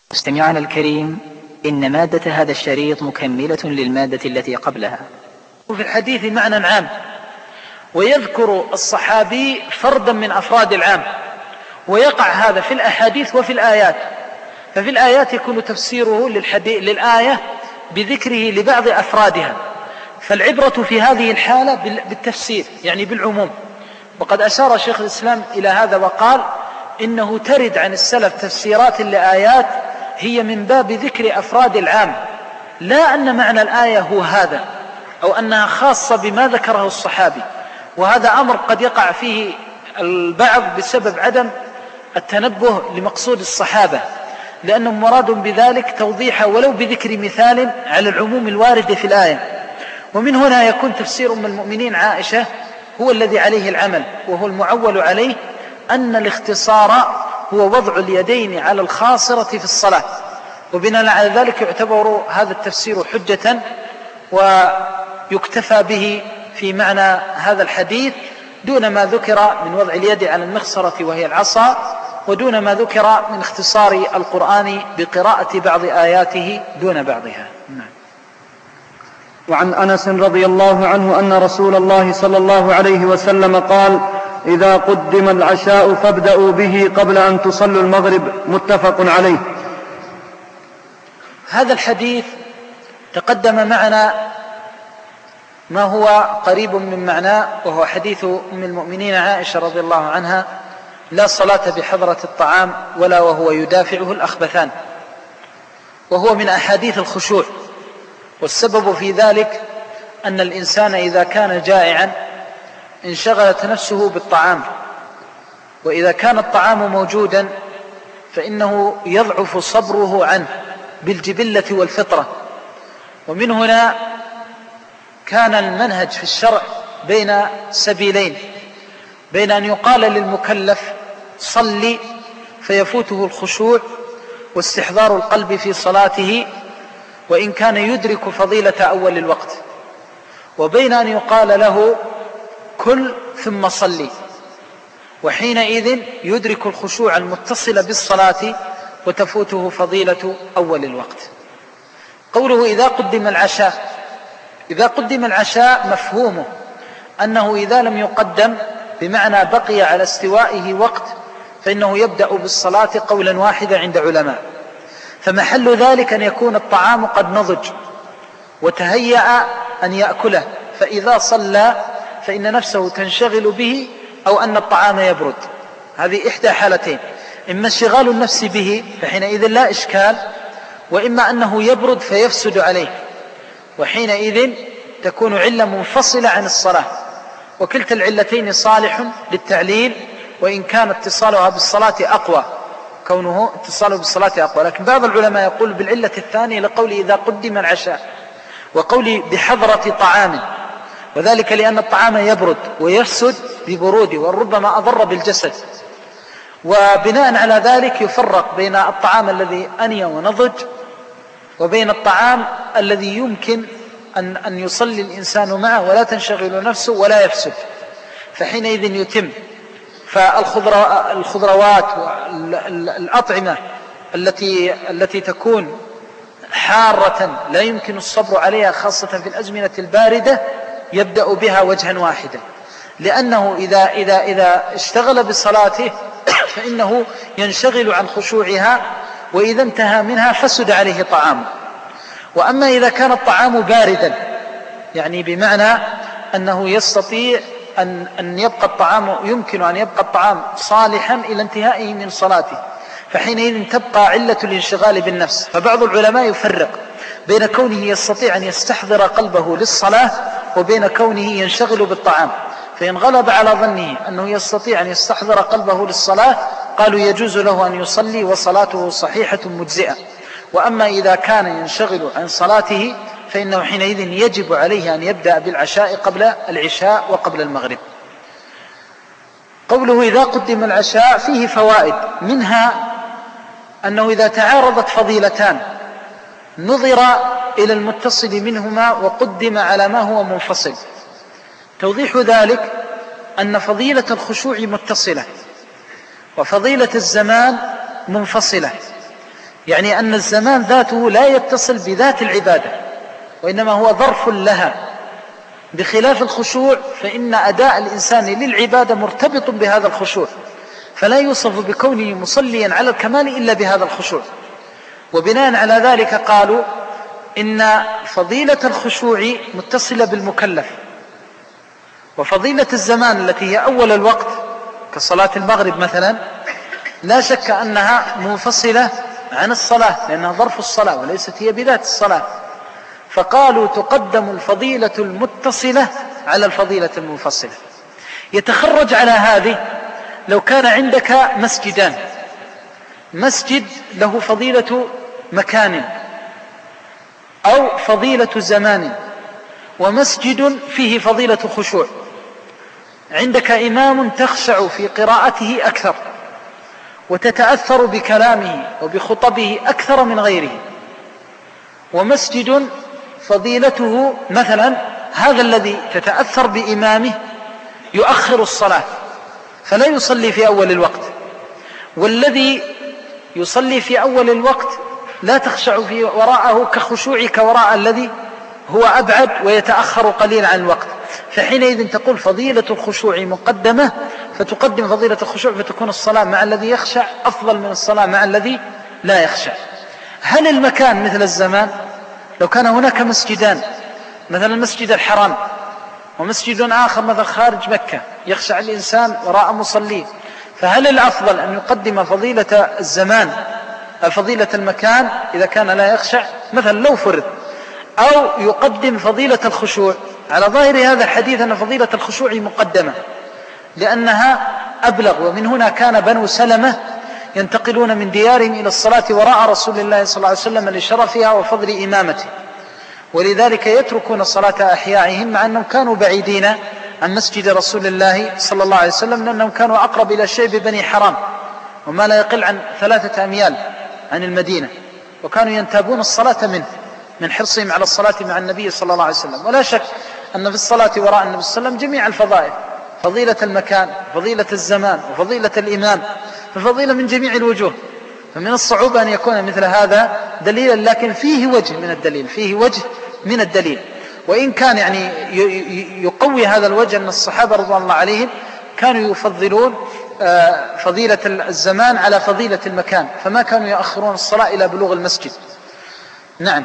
مستمعنا الكريم، إن مادة هذا الشريط مكملة للمادة التي قبلها. في الحديث معنى عام، ويذكر الصحابي فردا من أفراد العام، ويقع هذا في الأحاديث وفي الآيات. ففي الآيات يكون تفسيره للآية بذكره لبعض أفرادها، فالعبرة في هذه الحالة بالتفسير يعني بالعموم. وقد أشار شيخ الإسلام إلى هذا وقال إنه ترد عن السلف تفسيرات لآيات هي من باب ذكر أفراد العام، لا أن معنى الآية هو هذا أو أنها خاصة بما ذكره الصحابي. وهذا أمر قد يقع فيه البعض بسبب عدم التنبه لمقصود الصحابة، لأنهم مراد بذلك توضيح ولو بذكر مثال على العموم الوارد في الآية. ومن هنا يكون تفسير أم المؤمنين عائشة هو الذي عليه العمل، وهو المعول عليه أن الاختصار هو وضع اليدين على الخاصرة في الصلاة، وبناء على ذلك يعتبر هذا التفسير حجة ويكتفى به في معنى هذا الحديث، دون ما ذكر من وضع اليد على المخصرة وهي العصا، ودون ما ذكر من اختصار القرآن بقراءة بعض آياته دون بعضها. وعن أنس رضي الله عنه أن رسول الله صلى الله عليه وسلم قال: إذا قدم العشاء فابدأوا به قبل أن تصلوا المغرب، متفق عليه. هذا الحديث تقدم معنا ما هو قريب من معناه، وهو حديث أم المؤمنين عائشة رضي الله عنها: لا صلاة بحضرة الطعام ولا وهو يدافعه الأخبثان، وهو من أحاديث الخشوع. والسبب في ذلك أن الإنسان إذا كان جائعا انشغلت نفسه بالطعام، وإذا كان الطعام موجودا فإنه يضعف صبره عنه بالجبلة والفطرة. ومن هنا كان المنهج في الشرع بين سبيلين: بين أن يقال للمكلف صلي فيفوته الخشوع واستحضار القلب في صلاته وإن كان يدرك فضيلة أول الوقت، وبين أن يقال له كل ثم صلي، وحينئذ يدرك الخشوع المتصل بالصلاة وتفوته فضيلة أول الوقت. قوله إذا قدم العشاء، إذا قدم العشاء مفهومه أنه إذا لم يقدم بمعنى بقي على استوائه وقت فإنه يبدأ بالصلاة قولا واحدا عند علماء. فمحل ذلك أن يكون الطعام قد نضج وتهيأ أن يأكله، فإذا صلى فإن نفسه تنشغل به، أو أن الطعام يبرد. هذه إحدى حالتين: إما انشغال النفس به فحينئذ لا إشكال، وإما أنه يبرد فيفسد عليه، وحينئذ تكون علة منفصلة عن الصلاة. وكلتا العلتين صالح للتعليل، وإن كان اتصالها بالصلاة أقوى، كونه اتصاله بالصلاة أقوى. لكن بعض العلماء يقول بالعلة الثانية لقول إذا قدم العشاء، وقولي بحضرة طعام، وذلك لأن الطعام يبرد ويفسد ببروده وربما أضر بالجسد. وبناء على ذلك يفرق بين الطعام الذي أني ونضج وبين الطعام الذي يمكن أن يصلي الإنسان معه ولا تنشغل نفسه ولا يفسد، فحينئذ يتم. فالخضروات والأطعمة التي تكون حارة لا يمكن الصبر عليها خاصة في الأزمنة الباردة يبدأ بها وجها واحدا، لأنه إذا اشتغل بصلاته فإنه ينشغل عن خشوعها، وإذا انتهى منها فسد عليه طعامه. وأما إذا كان الطعام باردا، يعني بمعنى أنه يستطيع أن يبقى الطعام، يمكن أن يبقى الطعام صالحا إلى انتهائه من صلاته، فحينئذ تبقى علة الانشغال بالنفس. فبعض العلماء يفرق بين كونه يستطيع أن يستحضر قلبه للصلاة وبين كونه ينشغل بالطعام. فإن غلب على ظنه أنه يستطيع أن يستحضر قلبه للصلاة قالوا يجوز له أن يصلي وصلاته صحيحة مجزئة. وأما إذا كان ينشغل عن صلاته فإنه حينئذ يجب عليه أن يبدأ بالعشاء قبل العشاء وقبل المغرب. قوله إذا قدم العشاء فيه فوائد، منها أنه إذا تعارضت فضيلتان نظر إلى المتصل منهما وقدم على ما هو منفصل. توضيح ذلك أن فضيلة الخشوع متصلة وفضيلة الزمان منفصلة، يعني أن الزمان ذاته لا يتصل بذات العبادة، وإنما هو ظرف لها، بخلاف الخشوع فإن أداء الإنسان للعبادة مرتبط بهذا الخشوع، فلا يوصف بكونه مصليا على الكمال إلا بهذا الخشوع. وبناء على ذلك قالوا إن فضيلة الخشوع متصلة بالمكلف، وفضيلة الزمان التي هي أول الوقت كصلاة المغرب مثلا لا شك أنها منفصلة عن الصلاة، لأنها ظرف الصلاة وليست هي بذات الصلاة، فقالوا تقدم الفضيلة المتصلة على الفضيلة المنفصلة. يتخرج على هذه لو كان عندك مسجدان، مسجد له فضيلة مكان أو فضيلة زمان، ومسجد فيه فضيلة خشوع، عندك إمام تخشع في قراءته أكثر وتتأثر بكلامه وبخطبه أكثر من غيره، ومسجد فضيلته مثلا هذا الذي تتأثر بإمامه يؤخر الصلاة فلا يصلي في أول الوقت، والذي يصلي في أول الوقت لا تخشع في وراءه كخشوعك وراء الذي هو أبعد ويتأخر قليلا عن الوقت. فحينئذ تقول فضيلة الخشوع مقدمة، فتقدم فضيلة الخشوع، فتكون الصلاة مع الذي يخشع أفضل من الصلاة مع الذي لا يخشع. هل المكان مثل الزمان؟ لو كان هناك مسجدان، مثلا المسجد الحرام ومسجد آخر مثلا خارج مكة يخشع الإنسان وراء مصلين، فهل الأفضل أن يقدم فضيلة الزمان فضيلة المكان إذا كان لا يخشع مثلا لو فرض، أو يقدم فضيلة الخشوع؟ على ظاهر هذا الحديث أن فضيلة الخشوع مقدمة لأنها أبلغ، ومن هنا كان بنو سلمة ينتقلون من ديارهم إلى الصلاة وراء رسول الله صلى الله عليه وسلم لشرفها وفضل إمامته، ولذلك يتركون صلاة أحيائهم مع أنهم كانوا بعيدين عن مسجد رسول الله صلى الله عليه وسلم، لأنهم كانوا أقرب إلى شعب بني حرام وما لا يقل عن 3 أميال عن المدينة، وكانوا ينتابون الصلاة منه من حرصهم على الصلاة مع النبي صلى الله عليه وسلم. ولا شك أن في الصلاة وراء النبي صلى الله عليه وسلم جميع الفضائل، فضيلة المكان فضيلة الزمان وفضيلة الإمام، ففضيلة من جميع الوجوه، فمن الصعوبة أن يكون مثل هذا دليلا، لكن فيه وجه من الدليل، فيه وجه من الدليل، وإن كان يعني يقوي هذا الوجه أن الصحابة رضوان الله عليهم كانوا يفضلون فضيلة الزمان على فضيلة المكان، فما كانوا يؤخرون الصلاة إلى بلوغ المسجد. نعم.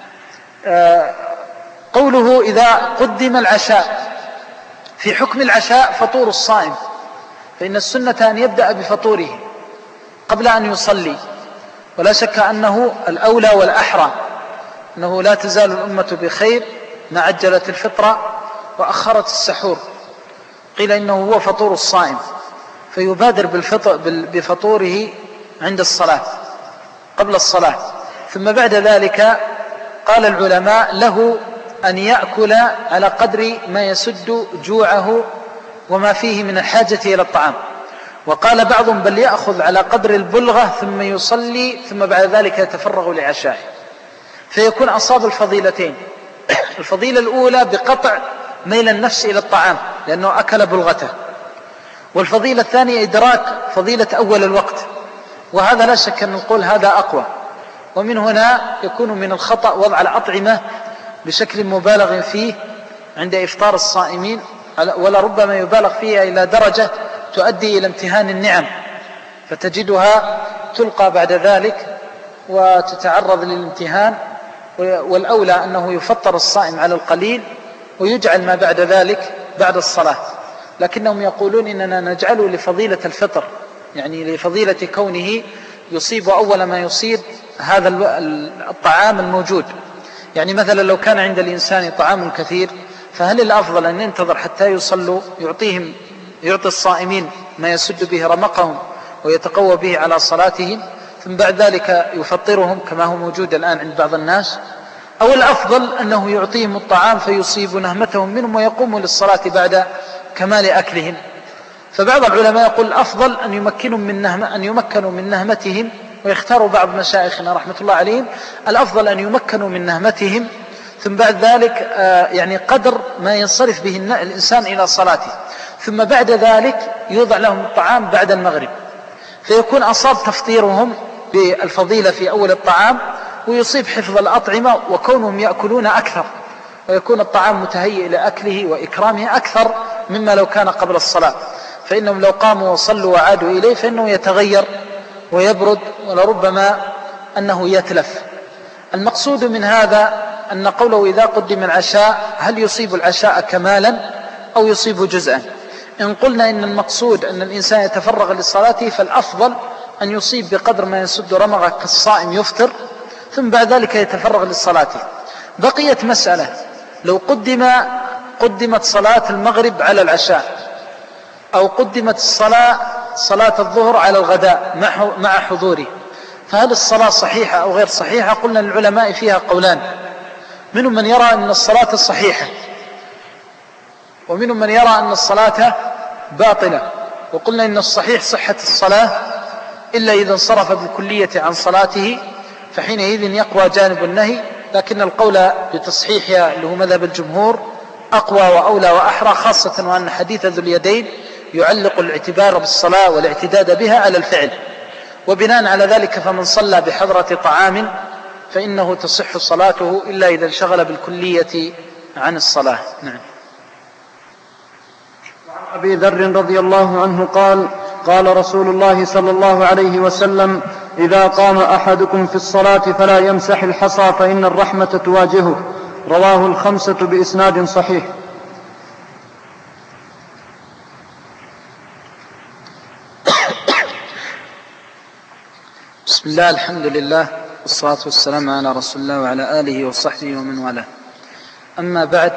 قوله إذا قدم العشاء، في حكم العشاء فطور الصائم، فإن السنة أن يبدأ بفطوره قبل أن يصلي، ولا شك أنه الأولى والأحرى، أنه لا تزال الأمة بخير ما عجلت الفطرة وأخرت السحور. قيل إنه هو فطور الصائم، فيبادر بفطوره عند الصلاة قبل الصلاة، ثم بعد ذلك قال العلماء له أن يأكل على قدر ما يسد جوعه وما فيه من الحاجة إلى الطعام، وقال بعضهم بل يأخذ على قدر البلغة ثم يصلي ثم بعد ذلك يتفرغ لعشائه، فيكون أصاب الفضيلتين. الفضيلة الأولى بقطع ميل النفس إلى الطعام لأنه أكل بلغته، والفضيلة الثانية إدراك فضيلة أول الوقت، وهذا لا شك أن نقول هذا أقوى. ومن هنا يكون من الخطأ وضع الأطعمة بشكل مبالغ فيه عند إفطار الصائمين، ولربما يبالغ فيها إلى درجة تؤدي إلى امتهان النعم، فتجدها تلقى بعد ذلك وتتعرض للامتهان، والأولى أنه يفطر الصائم على القليل ويجعل ما بعد ذلك بعد الصلاة. لكنهم يقولون إننا نجعله لفضيلة الفطر، يعني لفضيلة كونه يصيب أول ما يصيب هذا الطعام الموجود. يعني مثلا لو كان عند الإنسان طعام كثير، فهل الأفضل أن ينتظر حتى يصلوا يعطي الصائمين ما يسد به رمقهم ويتقوى به على صلاتهم، ثم بعد ذلك يفطرهم كما هو موجود الآن عند بعض الناس، أو الأفضل أنه يعطيهم الطعام فيصيب نهمتهم منهم ويقوموا للصلاة بعد كمال أكلهم؟ فبعض العلماء يقول الأفضل أن يمكنوا من نهمتهم، ويختاروا بعض مشايخنا رحمة الله عليهم الأفضل أن يمكنوا من نهمتهم، ثم بعد ذلك يعني قدر ما ينصرف به الإنسان إلى صلاته، ثم بعد ذلك يوضع لهم الطعام بعد المغرب، فيكون أصاب تفطيرهم بالفضيلة في أول الطعام، ويصيب حفظ الأطعمة وكونهم يأكلون أكثر، ويكون الطعام متهيئ لأكله وإكرامه أكثر مما لو كان قبل الصلاة، فإنهم لو قاموا وصلوا وعادوا إليه فإنه يتغير ويبرد ولربما أنه يتلف. المقصود من هذا أن قوله إذا قدم العشاء هل يصيب العشاء كمالا أو يصيب جزءا؟ إن قلنا إن المقصود أن الإنسان يتفرغ للصلاة فالأفضل أن يصيب بقدر ما يسد رمغه كالصائم يفطر، ثم بعد ذلك يتفرغ للصلاة. بقيت مسألة، لو قدمت صلاة المغرب على العشاء، أو قدمت صلاة الظهر على الغداء مع حضوره، فهل الصلاة صحيحة أو غير صحيحة؟ قلنا للعلماء فيها قولان، منهم من يرى أن الصلاة صحيحة، ومنهم من يرى أن الصلاة باطلة. وقلنا إن الصحيح صحة الصلاة إلا إذا انصرف بالكلية عن صلاته، فحينئذ يقوى جانب النهي، لكن القول بتصحيحها اللي هو مذهب الجمهور أقوى وأولى وأحرى، خاصة وأن حديث ذو اليدين يعلق الاعتبار بالصلاة والاعتداد بها على الفعل، وبناء على ذلك فمن صلى بحضرة طعام فإنه تصح صلاته إلا إذا انشغل بالكلية عن الصلاة. نعم. وعن أبي ذر رضي الله عنه قال: قال رسول الله صلى الله عليه وسلم: إذا قام أحدكم في الصلاة فلا يمسح الحصى فإن الرحمة تواجهه. رواه الخمسة بإسناد صحيح. بسم الله، الحمد لله، والصلاة والسلام على رسول الله وعلى آله وصحبه ومن والاه. أما بعد،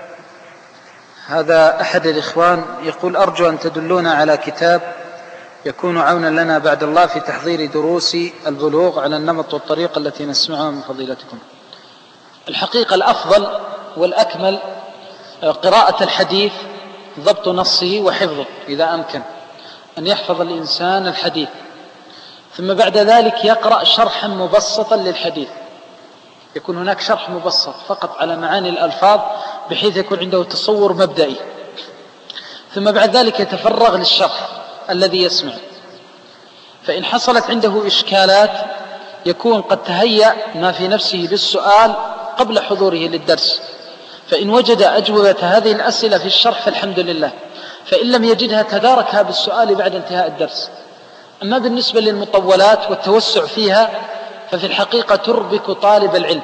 هذا أحد الإخوان يقول: أرجو أن تدلونا على كتاب يكون عونا لنا بعد الله في تحضير دروس البلوغ على النمط والطريقة التي نسمعها من فضيلتكم. الحقيقة الأفضل والأكمل قراءة الحديث، ضبط نصه وحفظه إذا أمكن أن يحفظ الإنسان الحديث، ثم بعد ذلك يقرأ شرحا مبسطا للحديث، يكون هناك شرح مبسط فقط على معاني الألفاظ بحيث يكون عنده تصور مبدئي، ثم بعد ذلك يتفرغ للشرح الذي يسمع. فإن حصلت عنده إشكالات يكون قد تهيأ ما في نفسه للسؤال قبل حضوره للدرس، فإن وجد أجوبة هذه الأسئلة في الشرح فالحمد لله، فإن لم يجدها تداركها بالسؤال بعد انتهاء الدرس. أما بالنسبة للمطولات والتوسع فيها ففي الحقيقة تربك طالب العلم،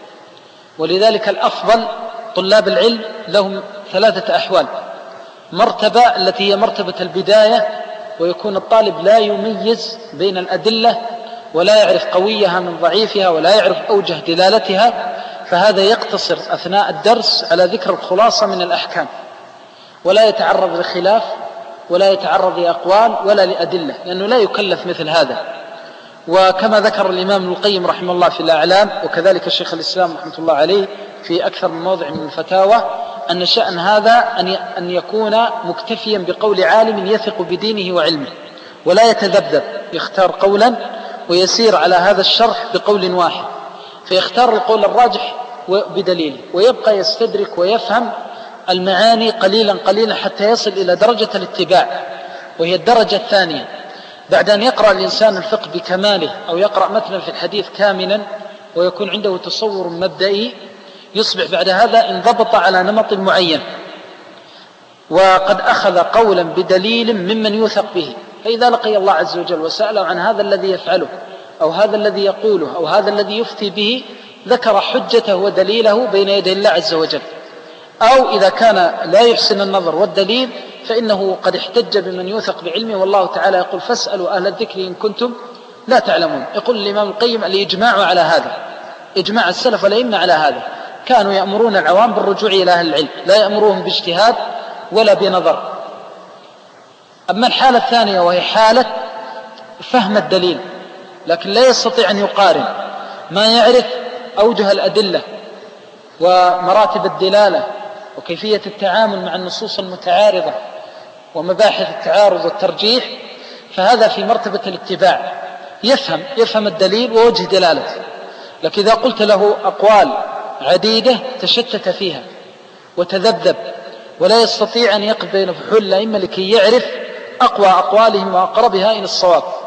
ولذلك الأفضل طلاب العلم لهم ثلاثة أحوال: مرتبة التي هي مرتبة البداية، ويكون الطالب لا يميز بين الأدلة ولا يعرف قويها من ضعيفها ولا يعرف أوجه دلالتها، فهذا يقتصر أثناء الدرس على ذكر الخلاصة من الأحكام، ولا يتعرض لخلاف ولا يتعرض لأقوال ولا لأدلة، لأنه لا يكلف مثل هذا. وكما ذكر الإمام ابن القيم رحمه الله في الأعلام، وكذلك الشيخ الإسلام رحمه الله عليه في أكثر من موضع من الفتاوى، أن شأن هذا أن يكون مكتفيا بقول عالم يثق بدينه وعلمه، ولا يتذبذب، يختار قولا ويسير على هذا الشرح بقول واحد، فيختار القول الراجح بدليل، ويبقى يستدرك ويفهم المعاني قليلا قليلا حتى يصل إلى درجة الاتباع، وهي الدرجة الثانية بعد أن يقرأ الإنسان الفقه بكماله أو يقرأ متنا في الحديث كاملا ويكون عنده تصور مبدئي، يصبح بعد هذا انضبط على نمط معين وقد أخذ قولا بدليل ممن يوثق به، فإذا لقي الله عز وجل وسأله عن هذا الذي يفعله أو هذا الذي يقوله أو هذا الذي يفتي به، ذكر حجته ودليله بين يدي الله عز وجل. أو إذا كان لا يحسن النظر والدليل فإنه قد احتج بمن يوثق بعلمه، والله تعالى يقول: فاسألوا أهل الذكر إن كنتم لا تعلمون. يقول الإمام القيم: الإجماع على هذا، إجماع السلف والأئمة على هذا، كانوا يأمرون العوام بالرجوع إلى أهل العلم، لا يأمرون باجتهاد ولا بنظر. أما الحالة الثانية وهي حالة فهم الدليل لكن لا يستطيع أن يقارن، ما يعرف أوجه الأدلة ومراتب الدلالة وكيفية التعامل مع النصوص المتعارضة ومباحث التعارض والترجيح، فهذا في مرتبة الاتباع، يفهم الدليل ووجه دلالته. لكن إذا قلت له أقوال عديدة تشتت فيها وتذبذب ولا يستطيع أن يقف بين فحول الأئمة لكي يعرف أقوى أقوالهم وأقربها إلى الصواب،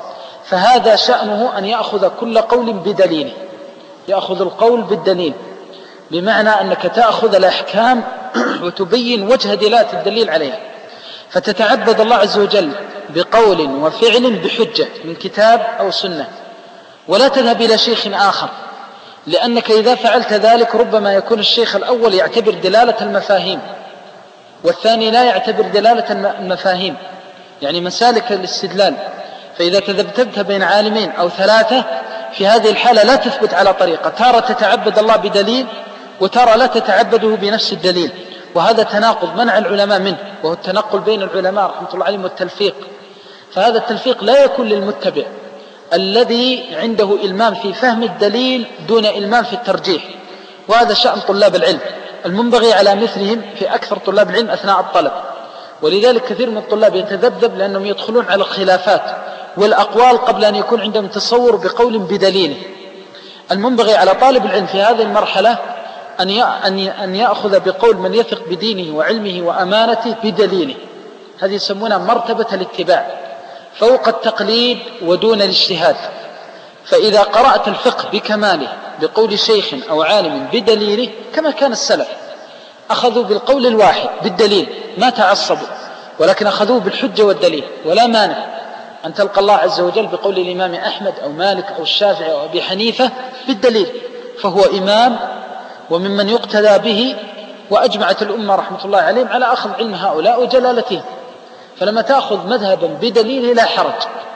فهذا شأنه أن يأخذ كل قول بدليله، يأخذ القول بالدليل، بمعنى أنك تأخذ الأحكام وتبين وجه دلالة الدليل عليها، فتتعبد الله عز وجل بقول وفعل بحجة من كتاب أو سنة، ولا تذهب إلى شيخ آخر، لأنك إذا فعلت ذلك ربما يكون الشيخ الأول يعتبر دلالة المفاهيم والثاني لا يعتبر دلالة المفاهيم، يعني مسالك الاستدلال. فإذا تذبذبت بين عالمين أو ثلاثة في هذه الحالة لا تثبت على طريقة، تارة تتعبد الله بدليل وترى لا تتعبده بنفس الدليل، وهذا تناقض منع العلماء منه، وهو التنقل بين العلماء رحمة الله عليهم والتلفيق. فهذا التلفيق لا يكون للمتبع الذي عنده إلمام في فهم الدليل دون إلمام في الترجيح، وهذا شأن طلاب العلم المنبغي على مثلهم في أكثر طلاب العلم أثناء الطلب. ولذلك كثير من الطلاب يتذبذب لأنهم يدخلون على الخلافات والأقوال قبل أن يكون عندهم تصور بقول بدليله. المنبغي على طالب العلم في هذه المرحلة أن يأخذ بقول من يثق بدينه وعلمه وأمانته بدليله، هذه يسمونها مرتبة الاتباع فوق التقليد ودون الاجتهاد. فإذا قرأت الفقه بكماله بقول شيخ أو عالم بدليله كما كان السلف، أخذوا بالقول الواحد بالدليل ما تعصبوا، ولكن أخذوه بالحجة والدليل، ولا مانع أن تلقى الله عز وجل بقول الإمام أحمد أو مالك أو الشافعي أو أبي حنيفة بالدليل، فهو إمام وممن يقتدى به، وأجمعت الأمة رحمة الله عليهم على أخذ علم هؤلاء وجلالتهم. فلما تأخذ مذهبا بدليل لا حرج،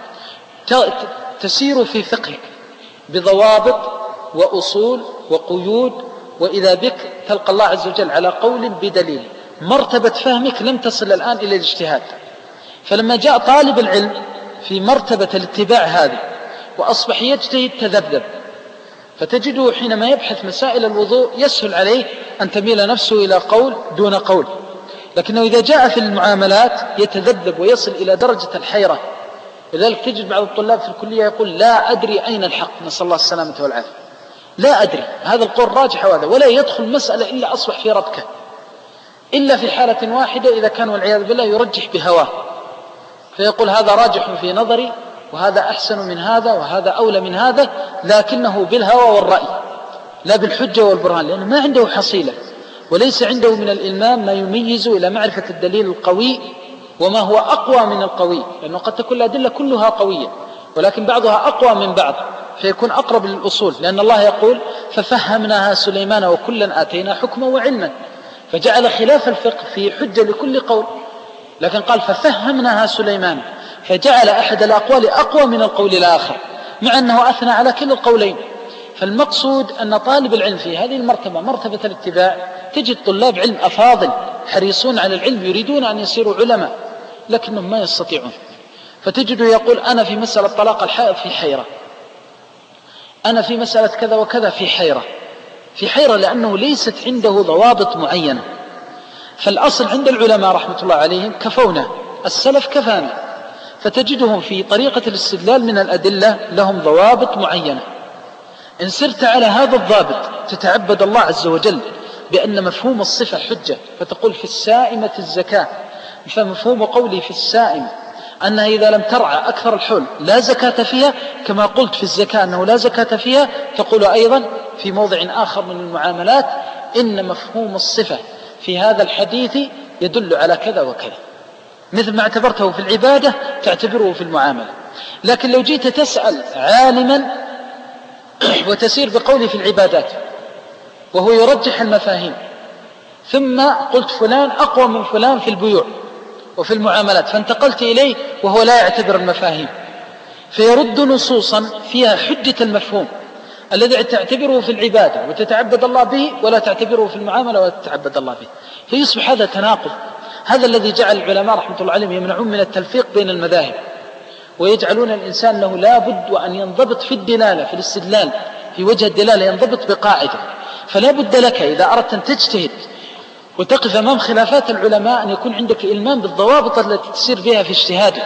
تسير في فقهك بضوابط وأصول وقيود، وإذا بك تلقى الله عز وجل على قول بدليل. مرتبة فهمك لم تصل الآن إلى الاجتهاد. فلما جاء طالب العلم في مرتبة الاتباع هذه وأصبح يجتهد تذبذب، فتجده حينما يبحث مسائل الوضوء يسهل عليه أن تميل نفسه إلى قول دون قول، لكنه إذا جاء في المعاملات يتذبذب ويصل إلى درجة الحيرة. لذلك تجد بعض الطلاب في الكلية يقول لا أدري أين الحق، نسأل الله السلامة والعافية، لا أدري، هذا القول راجح وهذا، ولا يدخل مسألة إلا أصبح في ربكة، إلا في حالة واحدة إذا كان والعياذ بالله يرجح بهواه، فيقول هذا راجح في نظري وهذا أحسن من هذا وهذا أولى من هذا، لكنه بالهوى والرأي لا بالحجة والبرهان، لأنه ما عنده حصيلة وليس عنده من الإلمام ما يميز إلى معرفة الدليل القوي وما هو أقوى من القوي، لأنه قد تكون الأدلة كلها قوية ولكن بعضها أقوى من بعض فيكون أقرب للأصول، لأن الله يقول ففهمناها سليمان وكلا آتينا حكما وعلما، فجعل خلاف الفقه في حجة لكل قول، لكن قال ففهمناها سليمان، فجعل أحد الأقوال أقوى من القول الآخر مع أنه أثنى على كل القولين. فالمقصود أن طالب العلم في هذه المرتبة مرتبة الاتباع تجد طلاب علم أفاضل حريصون على العلم يريدون أن يصيروا علماء لكنهم ما يستطيعون، فتجده يقول أنا في مسألة طلاق الحائض في حيرة، أنا في مسألة كذا وكذا في حيرة لأنه ليست عنده ضوابط معينة. فالأصل عند العلماء رحمة الله عليهم كفونا، السلف كفانا، فتجدهم في طريقة الاستدلال من الأدلة لهم ضوابط معينة. إن سرت على هذا الضابط تتعبد الله عز وجل بأن مفهوم الصفة حجة، فتقول في السائمة الزكاة، فمفهوم قولي في السائمة أنها إذا لم ترعى أكثر الحول لا زكاة فيها، كما قلت في الزكاة أنه لا زكاة فيها، تقول أيضا في موضع آخر من المعاملات إن مفهوم الصفة في هذا الحديث يدل على كذا وكذا، مثل ما اعتبرته في العبادة تعتبره في المعاملة. لكن لو جيت تسأل عالما وتسير بقوله في العبادات وهو يرجح المفاهيم، ثم قلت فلان أقوى من فلان في البيوع وفي المعاملات، فانتقلت إليه وهو لا يعتبر المفاهيم، فيرد نصوصا فيها حجة المفهوم الذي تعتبره في العبادة وتتعبد الله به ولا تعتبره في المعاملة ولا تتعبد الله به، فيصبح هذا تناقض. هذا الذي جعل العلماء رحمة الله عليهم يمنعون من التلفيق بين المذاهب، ويجعلون الإنسان له لابد وأن ينضبط في الدلالة في الاستدلال في وجه الدلالة، ينضبط بقاعدة. فلا بد لك إذا أردت أن تجتهد وتقف أمام خلافات العلماء أن يكون عندك إلمام بالضوابط التي تسير بها في اجتهادك،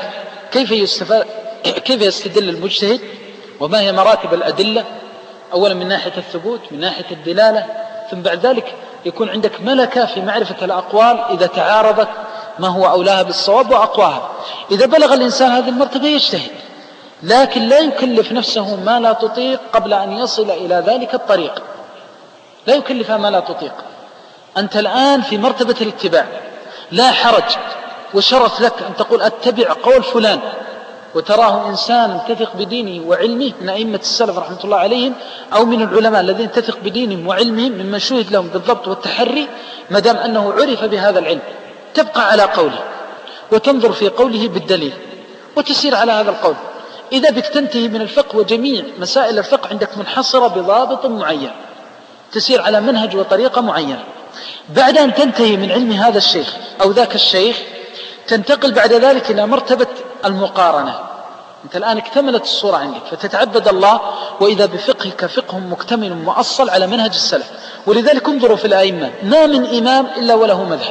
كيف يستدل المجتهد وما هي مراتب الأدلة، أولا من ناحية الثبوت من ناحية الدلالة، ثم بعد ذلك يكون عندك ملكة في معرفة الأقوال إذا تعارضت ما هو أولاها بالصواب وأقواها. إذا بلغ الإنسان هذه المرتبة يجتهد، لكن لا يكلف نفسه ما لا تطيق قبل أن يصل إلى ذلك الطريق، لا يكلفها ما لا تطيق. أنت الآن في مرتبة الاتباع، لا حرج وشرف لك أن تقول أتبع قول فلان، وتراه إنسان تثق بدينه وعلمه من أئمة السلف رحمة الله عليهم، أو من العلماء الذين تثق بدينهم وعلمهم ممن شهد لهم بالضبط والتحري، ما دام أنه عرف بهذا العلم تبقى على قوله وتنظر في قوله بالدليل وتسير على هذا القول. إذا بك تنتهي من الفقه وجميع مسائل الفقه عندك منحصرة بضابط معين، تسير على منهج وطريقة معينة. بعد أن تنتهي من علم هذا الشيخ أو ذاك الشيخ تنتقل بعد ذلك إلى مرتبة المقارنة. أنت الآن اكتملت الصورة عندك، فتتعبد الله وإذا بفقهك فقه مكتمل مؤصل على منهج السلف. ولذلك انظروا في الأئمة، ما من إمام إلا وله مذهب.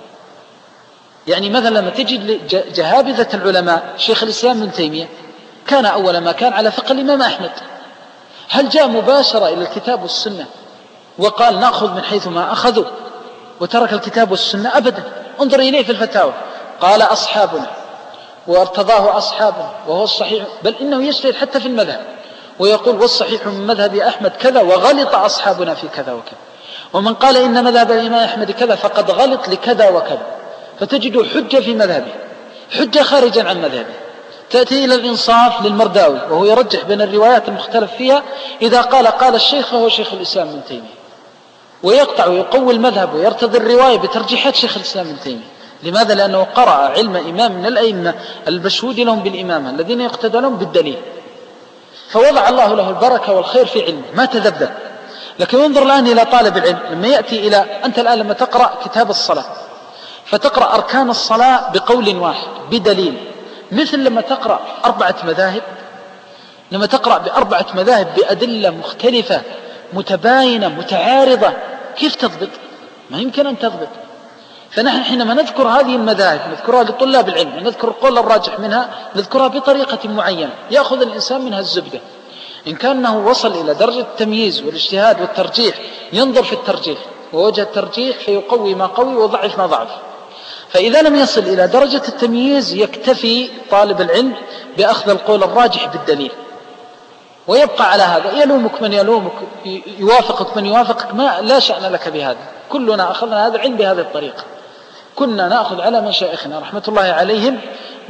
يعني مثلا لما تجد جهابذة العلماء شيخ الإسلام ابن تيمية كان أول ما كان على فقه الإمام أحمد. هل جاء مباشرة إلى الكتاب والسنة وقال نأخذ من حيث ما أخذوا وترك الكتاب والسنة؟ أبدا. انظر إليه في الفتاوى، قال أصحابنا وارتضاه أصحابنا وهو الصحيح، بل إنه يجتهد حتى في المذهب ويقول والصحيح من مذهب أحمد كذا وغلط أصحابنا في كذا وكذا، ومن قال إن مذهب الإمام أحمد كذا فقد غلط لكذا وكذا. فتجد حجة في مذهبه، حجة خارجا عن مذهبه. تأتي إلى الإنصاف للمرداوي وهو يرجح بين الروايات المختلف فيها، إذا قال الشيخ فهو شيخ الإسلام ابن تيمية، ويقطع ويقوي المذهب ويرتضي الرواية بترجيحات شيخ الإسلام ابن تيمية. لماذا؟ لأنه قرأ علم إمام من الأئمة المشهود لهم بالإمامة الذين يقتدى لهم بالدليل، فوضع الله له البركة والخير في علمه، ما تذبذب. لكن انظر الآن إلى طالب العلم لما يأتي إلى أنت الآن لما تقرأ كتاب الصلاة فتقرأ أركان الصلاة بقول واحد بدليل، مثل لما تقرأ 4 مذاهب، لما تقرأ ب4 مذاهب بأدلة مختلفة متباينة متعارضة، كيف تضبط؟ ما يمكن أن تضبط. فنحن حينما نذكر هذه المذاهب نذكرها لطلاب العلم ونذكر القول الراجح منها نذكرها بطريقة معينة يأخذ الإنسان منها الزبدة. إن كان أنه وصل إلى درجة التمييز والاجتهاد والترجيح ينظر في الترجيح ووجه الترجيح فيقوي ما قوي وضعف ما ضعف. فإذا لم يصل إلى درجة التمييز يكتفي طالب العلم بأخذ القول الراجح بالدليل ويبقى على هذا، يلومك من يلومك، يوافقك من يوافقك، ما لا شأن لك بهذا. كلنا أخذنا هذا العلم بهذه الطريقة، كنا نأخذ على مشايخنا رحمة الله عليهم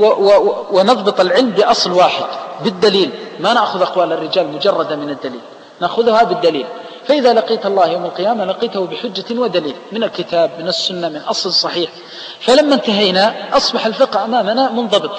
ونضبط العلم بأصل واحد بالدليل، ما نأخذ أقوال الرجال مجردة من الدليل، نأخذها بالدليل. فإذا لقيت الله يوم القيامة لقيته بحجة ودليل من الكتاب من السنة من أصل صحيح. فلما انتهينا أصبح الفقه أمامنا منضبط.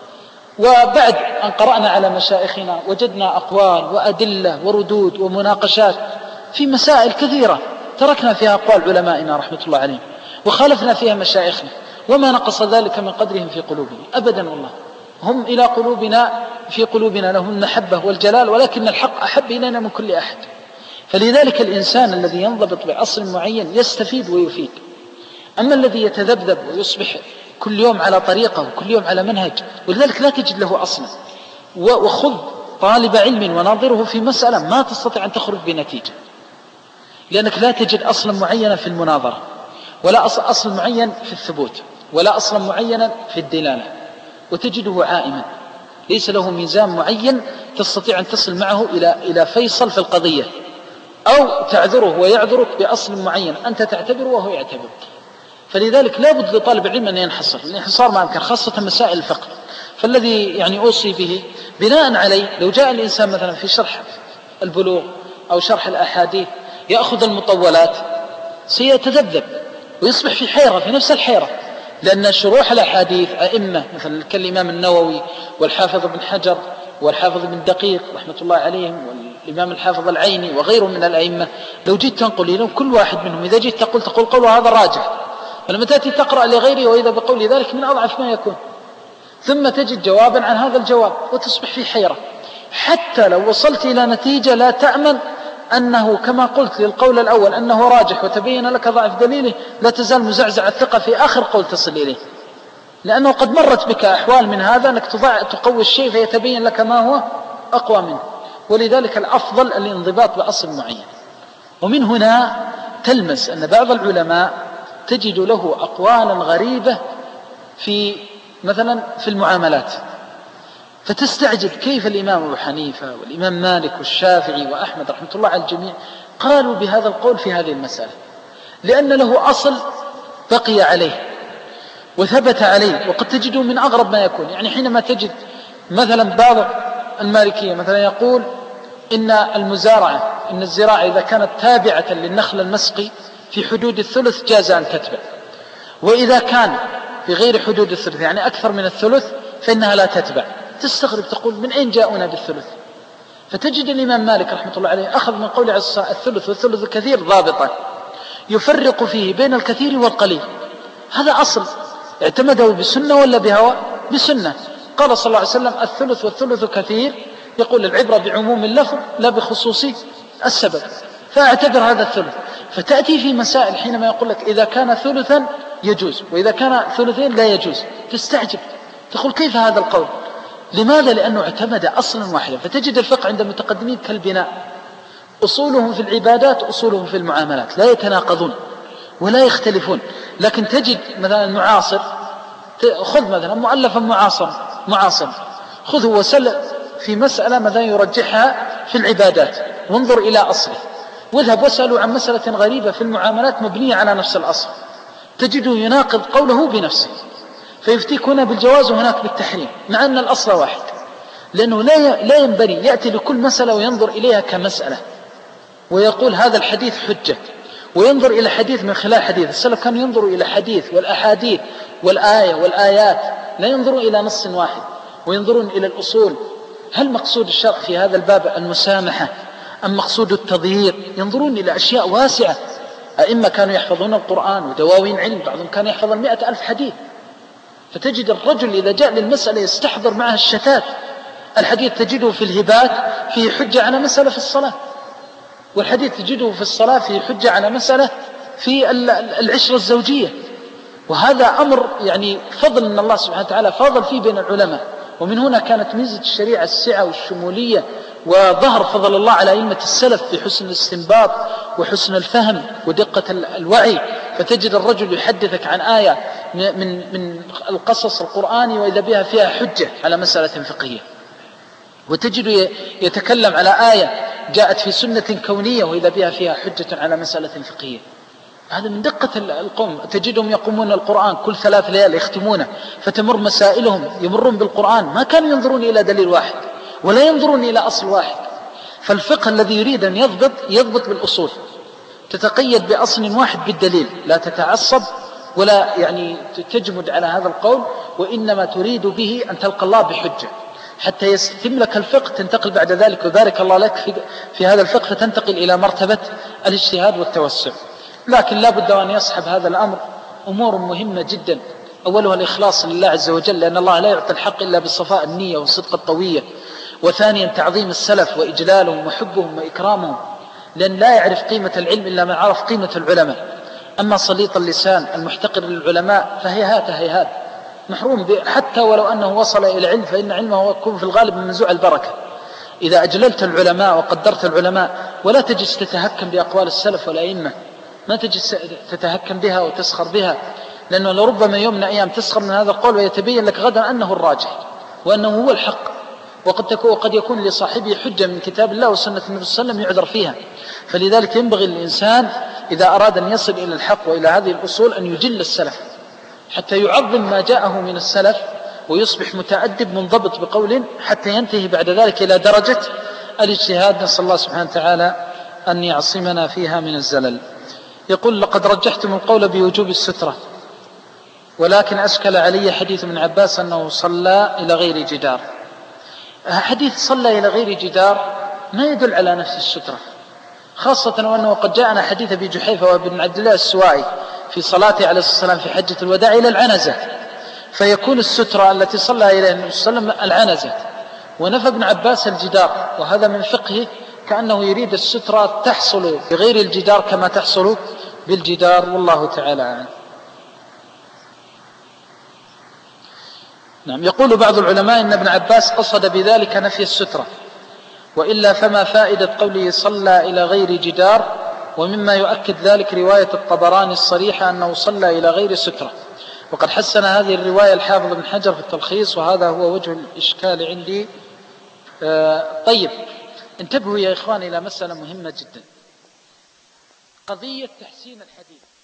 وبعد أن قرأنا على مشايخنا وجدنا أقوال وأدلة وردود ومناقشات في مسائل كثيرة تركنا فيها أقوال علمائنا رحمة الله عليهم وخالفنا فيها مشايخنا، وما نقص ذلك من قدرهم في قلوبهم أبدا. والله هم إلى قلوبنا في قلوبنا لهم المحبة والجلال، ولكن الحق أحب إلينا من كل أحد. فلذلك الإنسان الذي ينضبط بأصل معين يستفيد ويفيد. أما الذي يتذبذب ويصبح كل يوم على طريقة وكل يوم على منهج ولذلك لا تجد له أصلا، وخذ طالب علم وناظره في مسألة ما تستطيع أن تخرج بنتيجة، لأنك لا تجد أصلا معينا في المناظرة، ولا أصل معين في الثبوت، ولا أصلا معينا في الدلالة، وتجده عائما ليس له ميزان معين تستطيع أن تصل معه إلى فيصل في القضية، أو تعذره ويعذرك بأصل معين أنت تعتبره وهو يعتبر. فلذلك لا بد لطالب العلم أن ينحصر، الانحصار ما أمكن، خاصة مسائل الفقه. فالذي يعني أوصي به بناء عليه لو جاء الإنسان مثلا في شرح البلوغ أو شرح الأحاديث يأخذ المطولات سيتذبذب ويصبح في حيرة، في نفس الحيرة، لأن شروح الأحاديث أئمة مثل كالإمام النووي والحافظ ابن حجر والحافظ ابن دقيق رحمة الله عليهم والإمام الحافظ العيني وغيرهم من الأئمة، لو جيت تنقل لهم كل واحد منهم إذا جيت تقول قوله هذا راجح، فلما تأتي تقرأ لغيره وإذا بقول ذلك من أضعف ما يكون، ثم تجد جوابا عن هذا الجواب وتصبح في حيرة. حتى لو وصلت إلى نتيجة لا تأمن أنه كما قلت للقول الأول أنه راجح وتبين لك ضعف دليله، لا تزال مزعزع الثقة في آخر قول تصل إليه، لأنه قد مرت بك أحوال من هذا أنك تقوي الشيء فيتبين لك ما هو أقوى منه. ولذلك الأفضل الانضباط بأصل معين. ومن هنا تلمس أن بعض العلماء تجد له أقوالا غريبة في مثلا في المعاملات، فتستعجب كيف الإمام أبو حنيفة والإمام مالك والشافعي وأحمد رحمة الله على الجميع قالوا بهذا القول في هذه المسألة، لأن له أصل بقي عليه وثبت عليه. وقد تجده من أغرب ما يكون، يعني حينما تجد مثلا بعض المالكية مثلا يقول إن المزارعة، إن الزراعة إذا كانت تابعة للنخل المسقي في حدود الثلث جاز أن تتبع، وإذا كان في غير حدود الثلث يعني أكثر من الثلث فإنها لا تتبع. تستغرب تقول من أين جاءنا بالثلث؟ فتجد الإمام مالك رحمة الله عليه أخذ من قول الثلث والثلث الكثير ضابطا يفرق فيه بين الكثير والقليل. هذا أصل اعتمده بسنة ولا بهوى؟ بسنة. قال صلى الله عليه وسلم الثلث والثلث كثير، يقول العبرة بعموم اللفظ لا بخصوص السبب، فاعتبر هذا الثلث. فتأتي في مسائل حينما يقول لك إذا كان ثلثا يجوز وإذا كان ثلثين لا يجوز، تستعجب تقول كيف هذا القول؟ لماذا؟ لأنه اعتمد أصلا واحدا. فتجد الفقه عند المتقدمين كالبناء، أصولهم في العبادات أصولهم في المعاملات، لا يتناقضون ولا يختلفون. لكن تجد مثلا المعاصر، خذ مثلا مؤلفا معاصر خذه وسل في مسألة مثلا يرجحها في العبادات وانظر إلى أصله، واذهب واسألوا عن مسألة غريبة في المعاملات مبنية على نفس الأصل، تجده يناقض قوله بنفسه، فيفتيك هنا بالجواز وهناك بالتحريم مع أن الأصل واحد. لأنه لا ينبغي يأتي لكل مسألة وينظر إليها كمسألة ويقول هذا الحديث حجة، وينظر إلى حديث من خلال حديث. السلف كانوا ينظروا إلى حديث والأحاديث والآية والآيات، لا ينظروا إلى نص واحد، وينظرون إلى الأصول. هل مقصود الشرع في هذا الباب المسامحة أم مقصود التضييق؟ ينظرون إلى أشياء واسعة. أئمة كانوا يحفظون القرآن ودواوين علم، بعضهم كان يحفظ 100,000 حديث. فتجد الرجل إذا جاء للمسألة يستحضر معها الشتات. الحديث تجده في الهبات فيه حجة على مسألة في الصلاة، والحديث تجده في الصلاة فيه حجة على مسألة في العشرة الزوجية. وهذا أمر يعني فضل من الله سبحانه وتعالى فاضل فيه بين العلماء. ومن هنا كانت ميزة الشريعة السعة والشمولية، وظهر فضل الله على أئمة السلف في حسن الاستنباط وحسن الفهم ودقة الوعي. فتجد الرجل يحدثك عن آية من القصص القرآني وإذا بها فيها حجة على مسألة فقهية، وتجد يتكلم على آية جاءت في سنة كونية وإذا بها فيها حجة على مسألة فقهية. هذا من دقة القوم. تجدهم يقومون القرآن كل 3 ليال يختمونه، فتمر مسائلهم يمرون بالقرآن ما كانوا ينظرون إلى دليل واحد ولا ينظرون إلى أصل واحد. فالفقه الذي يريد أن يضبط بالأصول، تتقيد بأصل واحد بالدليل، لا تتعصب ولا يعني تجمد على هذا القول، وإنما تريد به أن تلقى الله بحجة حتى يستتم لك الفقه. تنتقل بعد ذلك وبارك الله لك في هذا الفقه، فتنتقل إلى مرتبة الاجتهاد والتوسع. لكن لا بد أن يصحب هذا الأمر أمور مهمة جدا. أولها الإخلاص لله عز وجل، لأن الله لا يعطي الحق إلا بصفاء النية والصدق الطوية. وثانيا تعظيم السلف وإجلالهم وحبهم وإكرامهم، لأن لا يعرف قيمة العلم إلا من عرف قيمة العلماء. أما صليط اللسان المحتقر للعلماء فهيهات محروم حتى ولو أنه وصل إلى علم، فإن علمه يكون في الغالب من منزوع البركة. إذا أجللت العلماء وقدرت العلماء ولا تجلس تتهكم بأقوال السلف والأئمة، ما تجلس تتهكم بها وتسخر بها، لأنه لربما يوم من أيام تسخر من هذا القول ويتبين لك غدا أنه الراجح وأنه هو الحق، وقد يكون لصاحبه حجة من كتاب الله وسنة النبي صلى الله عليه وسلم يعذر فيها. فلذلك ينبغي للإنسان إذا أراد أن يصل إلى الحق وإلى هذه الأصول أن يجل السلف حتى يعظم ما جاءه من السلف، ويصبح متأدب منضبط بقول حتى ينتهي بعد ذلك إلى درجة الاجتهاد. نسأل الله سبحانه وتعالى أن يعصمنا فيها من الزلل. يقول لقد رجحتم القول بوجوب السترة، ولكن أشكل علي حديث ابن عباس أنه صلى إلى غير جدار. حديث صلى إلى غير جدار ما يدل على نفس السترة، خاصة وأنه قد جاءنا حديث أبي جحيفة وابن عبد الله السوائي في صلاته عليه الصلاة والسلام في حجة الوداع إلى العنزة، فيكون السترة التي صلى إليها النبي صلى الله عليه وسلم العنزة، ونفى ابن عباس الجدار. وهذا من فقهه كأنه يريد السترة تحصل بغير الجدار كما تحصل بالجدار، والله تعالى أعلم. نعم. يقول بعض العلماء إن ابن عباس قصد بذلك نفي السترة، وإلا فما فائدة قوله صلى إلى غير جدار؟ ومما يؤكد ذلك رواية الطبراني الصريحة أنه صلى إلى غير سترة. وقد حسن هذه الرواية الحافظ بن حجر في التلخيص، وهذا هو وجه الإشكال عندي. طيب، انتبهوا يا إخواني إلى مسألة مهمة جدا، قضية تحسين الحديث.